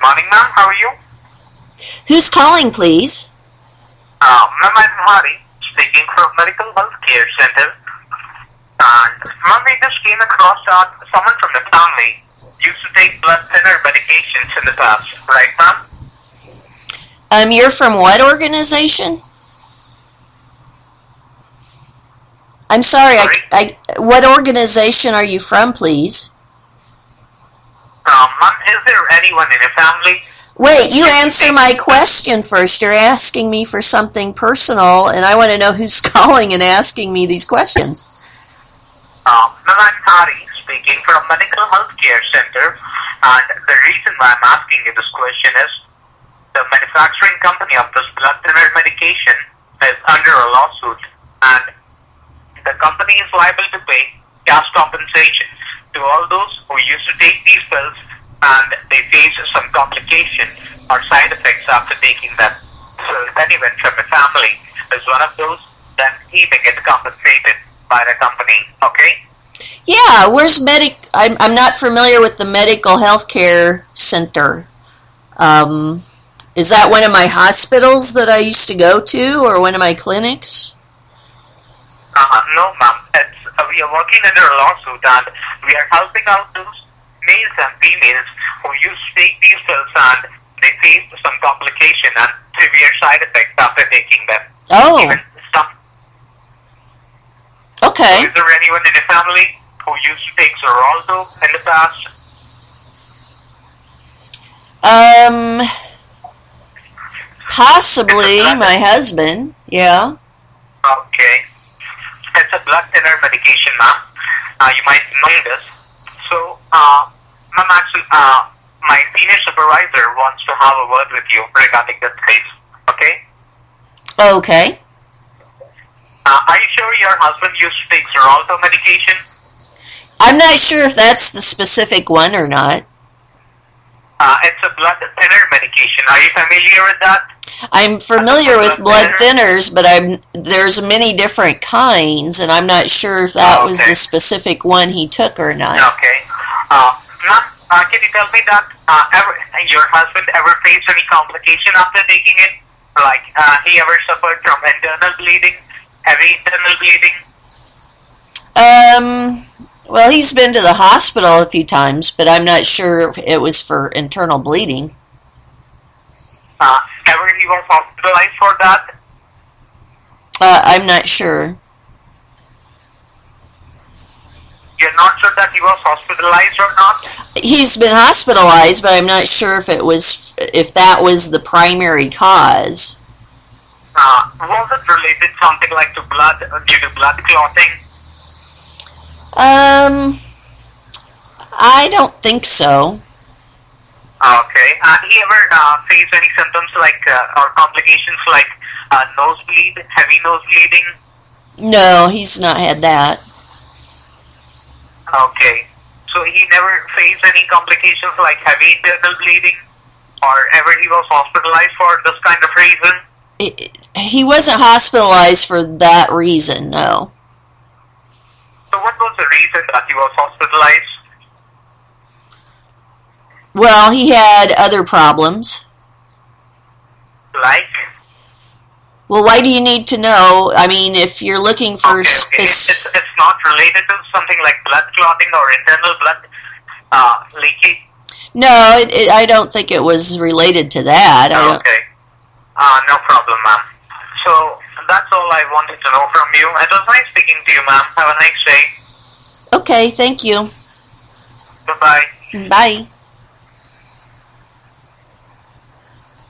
Morning, ma'am. How are you? Who's calling, please? Ma'am, I'm Hari, speaking from Medical Healthcare Center. And ma'am, we just came across someone from the family used to take blood thinner medications in the past, right, ma'am? You're from what organization? I'm sorry. What organization are you from, please? Ma'am, is there anyone in your family? Wait, you answer my question first. You're asking me for something personal, and I want to know who's calling and asking me these questions. Ma'am, I'm Hari, speaking from Medical Healthcare Center, and the reason why I'm asking you this question is the manufacturing company of this blood thinner medication is under a lawsuit, and the company is liable to pay cash compensation to all those who used to take these pills and they face some complication or side effects after taking them. So if anyone from the family is one of those, then he may get compensated by the company, okay? Yeah, where's I'm not familiar with the Medical Healthcare Center. Is that one of my hospitals that I used to go to, or one of my clinics? No, ma'am. We are working under a lawsuit, and we are helping out those males and females who used to take these pills and they faced some complication and severe side effects after taking them. Oh. Even some. Okay. So is there anyone in your family who used to take Xarelto in the past? Possibly my husband. Yeah. Okay. It's a blood thinner medication, ma'am. You might know this. So, ma'am, actually, my senior supervisor wants to have a word with you regarding this case. Okay? Okay. Are you sure your husband used to take Xarelto medication? I'm not sure if that's the specific one or not. It's a blood thinner medication. Are you familiar with that? I'm familiar with blood thinners, but there's many different kinds, and I'm not sure if that was the specific one he took or not. Okay. Ma'am, can you tell me that your husband ever faced any complication after taking it? Like, he ever suffered from internal bleeding, heavy internal bleeding? Well, he's been to the hospital a few times, but I'm not sure if it was for internal bleeding. Ever he was hospitalized for that? I'm not sure. You're not sure that he was hospitalized or not? He's been hospitalized, but I'm not sure if that was the primary cause. Was it related something like to blood, due to blood clotting? I don't think so. Okay. He ever faced any symptoms like, or complications like nosebleed, heavy nosebleeding? No, he's not had that. Okay. So he never faced any complications like heavy internal bleeding? Or ever he was hospitalized for this kind of reason? He wasn't hospitalized for that reason, no. So what was the reason that he was hospitalized? Well, he had other problems. Like? Well, why do you need to know? I mean, if you're looking for... Okay. It's not related to something like blood clotting or internal blood leaking? No, I don't think it was related to that. Okay. No problem, ma'am. So, that's all I wanted to know from you. It was nice speaking to you, ma'am. Have a nice day. Okay, thank you. Bye-bye. Bye.